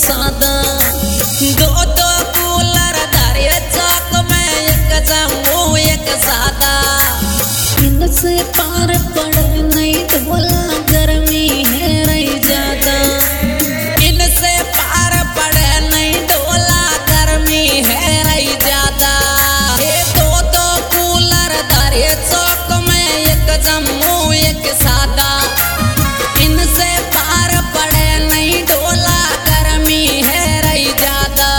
सादा दो दो कूलर धारे चौक में एक जम्मू एक सादा इनसे पार पड़े नहीं तो बोला गर्मी है रही ज्यादा इनसे पार पड़े नहीं डोला गर्मी है रही ज्यादा ये दो दो कूलर धारे चौक में एक जम्मू एक सादा इनसे पार पड़े नहीं डोला गर्मी है रही ज्यादा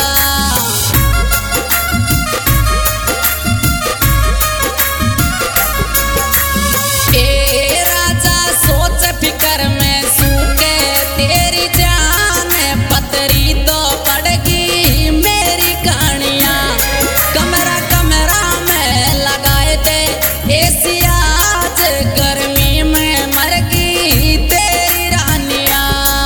ए राजा सोच फिकर में सूखे तेरी जान पतरी तो पड़गी मेरी कहानियां कमरा कमरा में लगाए थे एसी आज गर्मी में मरगी तेरी रानिया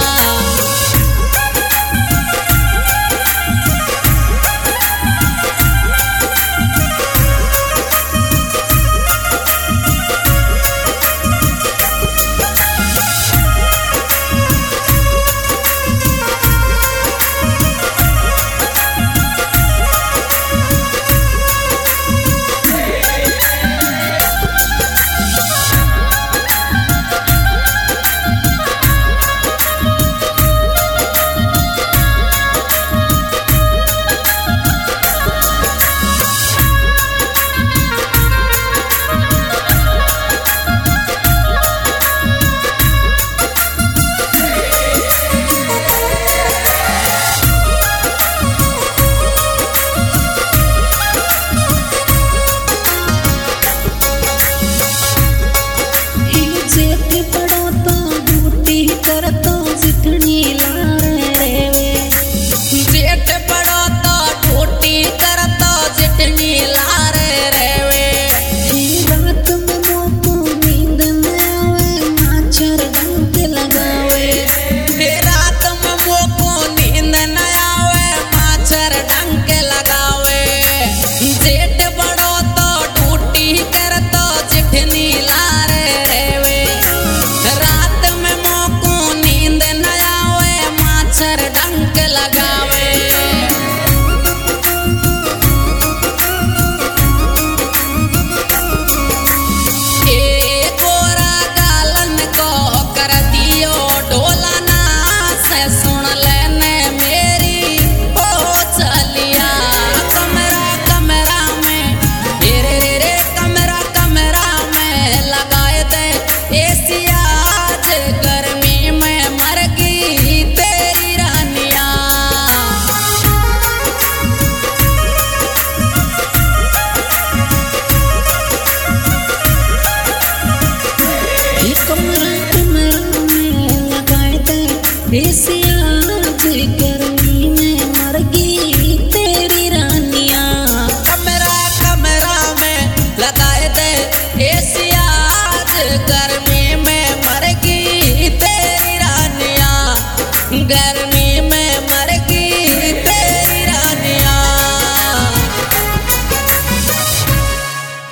गर्मी में मरगी तेरी रानिया कमरा कमरा में लगाए दे एसी आज गर्मी में मरगी तेरी रानिया